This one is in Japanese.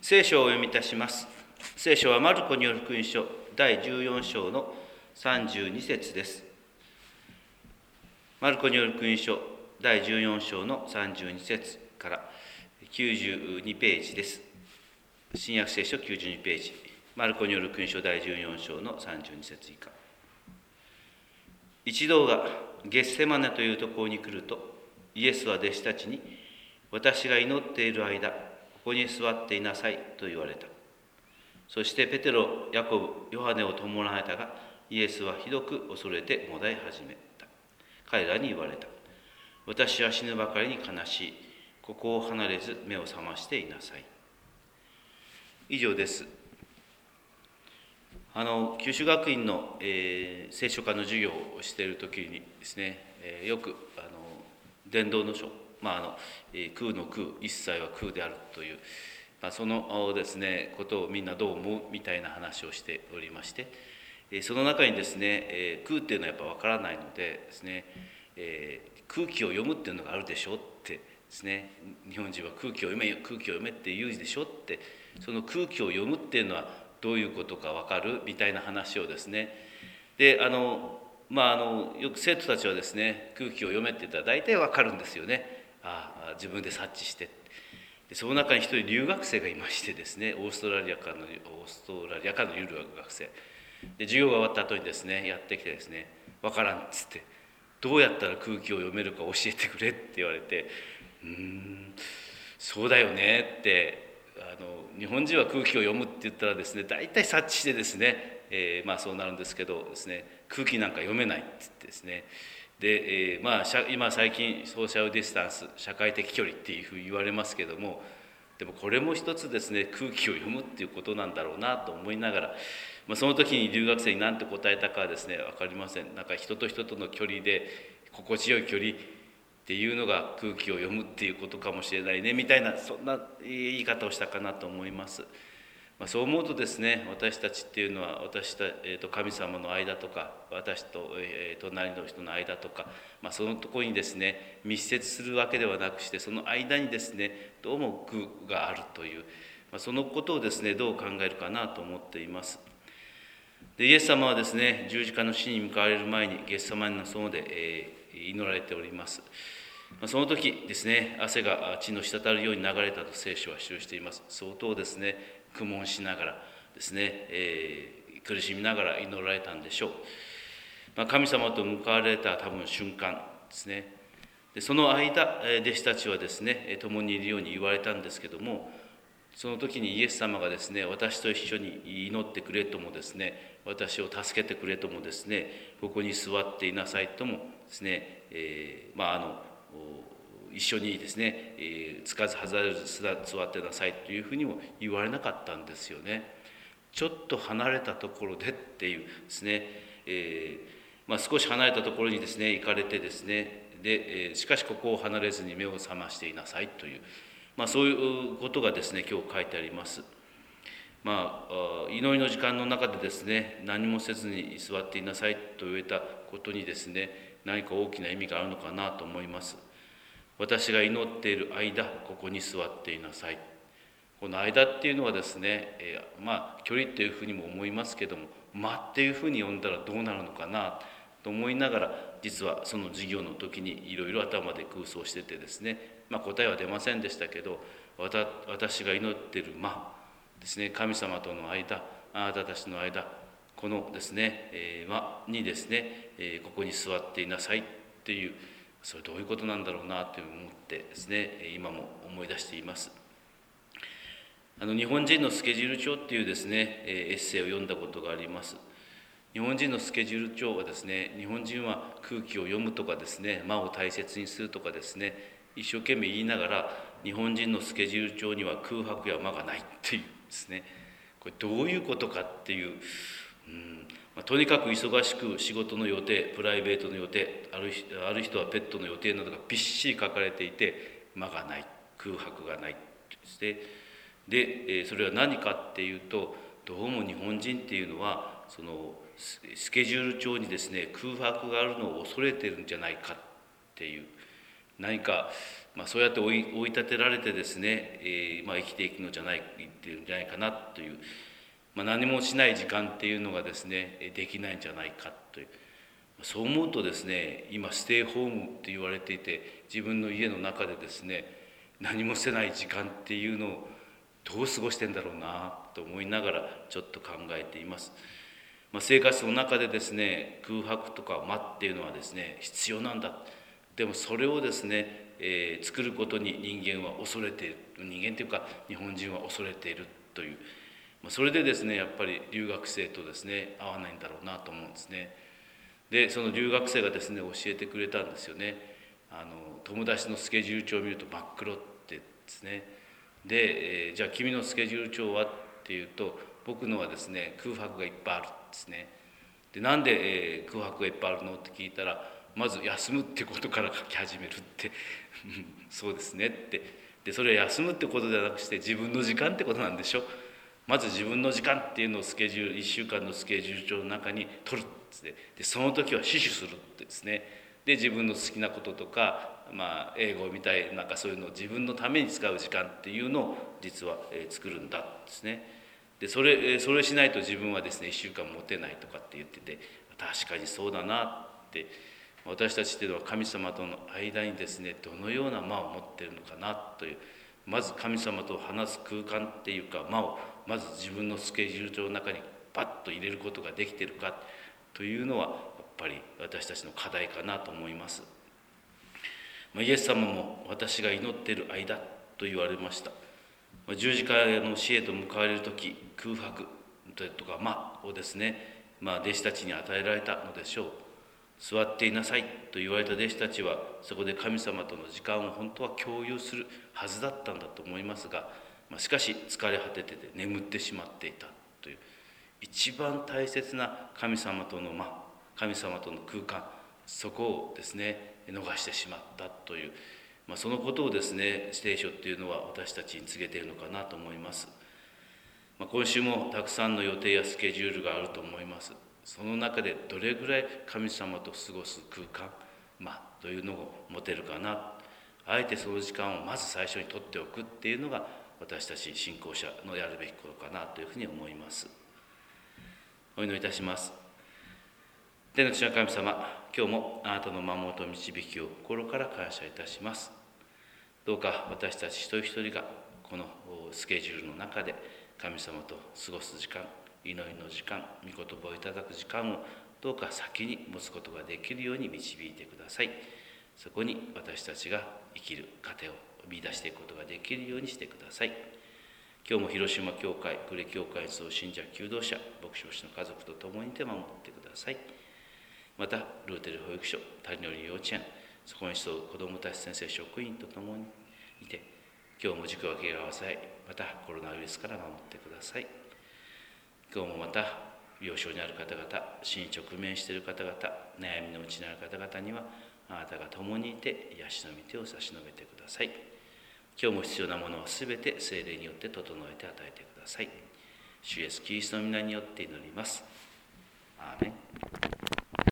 聖書をお読みいたします。聖書はマルコによる福音書第14章の32節です。マルコによる福音書第14章の32節から92ページです。新約聖書92ページ。マルコによる福音書第14章の32節以下。一同がゲッセマネというところに来ると、イエスは弟子たちに、私が祈っている間、ここに座っていなさいと言われた。そしてペテロ、ヤコブ、ヨハネを伴えたが、イエスはひどく恐れてもだえ始めた。彼らに言われた。私は死ぬばかりに悲しい。ここを離れず目を覚ましていなさい。以上です。九州学院の、聖書科の授業をしている時にですね、よく伝道の書、空の空、一切は空であるという、そのですね、ことをみんなどう思うみたいな話をしておりまして、その中にですね、空っていうのはやっぱ分からないのでですね、空気を読むっていうのがあるでしょってですね、日本人は空気を読めって言うでしょって、その空気を読むっていうのはどういうことか分かるみたいな話をですね、でよく生徒たちはですね、空気を読めって言ったら大体分かるんですよね。自分で察知して。でその中に一人留学生がいましてですね、オーストラリアからの留学生で、授業が終わった後にですね、やってきてですね、分からんっつって、どうやったら空気を読めるか教えてくれって言われて、そうだよねって、日本人は空気を読むって言ったらですね、大体察知してですね、そうなるんですけどですね、空気なんか読めないって言ってですね、で、今最近ソーシャルディスタンス、社会的距離っていうふうに言われますけども、でもこれも一つですね、空気を読むっていうことなんだろうなと思いながら、その時に留学生に何て答えたかはですね、分かりません。なんか人と人との距離で心地よい距離っていうのが空気を読むっていうことかもしれないねみたいな、そんな言い方をしたかなと思います。そう思うとですね、私たちっていうのは神様の間とか、私と隣の人の間とか、そのところにですね密接するわけではなくして、その間にですねどうも空があるという、そのことをですねどう考えるかなと思っています。でイエス様はですね、十字架の死に向かわれる前にゲッセマネの園で、祈られております。その時ですね、汗が血の滴るように流れたと聖書は記しています。相当ですね、苦悶しながらですね、苦しみながら祈られたんでしょう。神様と向かわれた多分瞬間ですね。でその間、弟子たちはですね、共にいるように言われたんですけども、その時にイエス様がですね、私と一緒に祈ってくれともですね、私を助けてくれともですね、ここに座っていなさいともですね、一緒にですね、つかず離れず座ってなさいというふうにも言われなかったんですよね。ちょっと離れたところでっていうですね、少し離れたところにですね行かれてですね、でしかしここを離れずに目を覚ましていなさいという、そういうことがですね今日書いてあります。祈りの時間の中でですね、何もせずに座っていなさいと言えたことにですね、何か大きな意味があるのかなと思います。私が祈っている間、ここに座っていなさい。この間っていうのはですね、距離っていうふうにも思いますけども、間っていうふうに呼んだらどうなるのかなと思いながら、実はその授業の時にいろいろ頭で空想しててですね、答えは出ませんでしたけど、私が祈っている間ですね、神様との間、あなたたちの間、このですね、間にですね、ここに座っていなさいっていう、それどういうことなんだろうなと思ってですね、今も思い出しています。日本人のスケジュール帳っていうですね、エッセイを読んだことがあります。日本人のスケジュール帳はですね、日本人は空気を読むとかですね、間を大切にするとかですね、一生懸命言いながら、日本人のスケジュール帳には空白や間がないっていうですね、これどういうことかっていう、とにかく忙しく仕事の予定、プライベートの予定、ある人はペットの予定などがびっしり書かれていて、間がない、空白がないですね。で、それは何かっていうと、どうも日本人っていうのはそのスケジュール帳にですね空白があるのを恐れてるんじゃないかっていう、 何か、そうやって追い立てられてですね、生きていくのじゃないかなという、何もしない時間っていうのがですねできないんじゃないかという、そう思うとですね、今ステイホームって言われていて、自分の家の中でですね何もせない時間っていうのをどう過ごしてんだろうなと思いながらちょっと考えています。生活の中でですね、空白とか間っていうのはですね必要なんだ。でもそれをですね、作ることに人間は恐れている、人間というか日本人は恐れているという、それでですねやっぱり留学生とですね合わないんだろうなと思うんですね。でその留学生がですね教えてくれたんですよね。友達のスケジュール帳を見ると真っ黒ってですね。で、じゃあ君のスケジュール帳はっていうと、僕のはですね空白がいっぱいあるんですね。でなんで、空白がいっぱいあるのって聞いたら、まず休むってことから書き始めるってそうですねって。でそれは休むってことじゃなくして自分の時間ってことなんでしょ。まず自分の時間っていうのをスケジュール1週間のスケジュール帳の中に取るんですね。でその時は死守するってですね。で自分の好きなこととか、英語みたいなんかそういうのを自分のために使う時間っていうのを実は、作るんだですね。でそれしないと自分はですね1週間持てないとかって言ってて、確かにそうだなって。私たちっていうのは神様との間にですねどのような間を持っているのかなという、まず神様と話す空間っていうか間をまず自分のスケジュール帳の中にバッと入れることができているかというのはやっぱり私たちの課題かなと思います。イエス様も私が祈っている間と言われました。十字架の死へと向かわれる時、空白とか間をですね、弟子たちに与えられたのでしょう。座っていなさいと言われた弟子たちはそこで神様との時間を本当は共有するはずだったんだと思いますが、しかし疲れ果てて眠ってしまっていたという、一番大切な神様との間、神様との空間、そこをですね逃してしまったという、そのことをですね聖書っていうのは私たちに告げているのかなと思います。今週もたくさんの予定やスケジュールがあると思います。その中でどれぐらい神様と過ごす空間、というのを持てるかな。あえてその時間をまず最初に取っておくっていうのが私たち信仰者のやるべきことかなというふうに思います。お祈りいたします。天の父の神様、今日もあなたの守りと導きを心から感謝いたします。どうか私たち一人一人がこのスケジュールの中で神様と過ごす時間、祈りの時間、御言葉をいただく時間をどうか先に持つことができるように導いてください。そこに私たちが生きる糧を見出していくことができるようにしてください。今日も広島教会、呉教会総信者、求道者、牧師の家族と共にいて守ってください。またルーテル保育所、谷のり幼稚園、そこに集う子どもたち先生職員と共にいて、今日も事故がけがをさえ、またコロナウイルスから守ってください。今日もまた病床にある方々、死に直面している方々、悩みのうちにある方々にはあなたが共にいて癒しの御手を差し伸べてください。今日も必要なものはすべて聖霊によって整えて与えてください。主イエスキリストの皆によって祈ります。アーメン。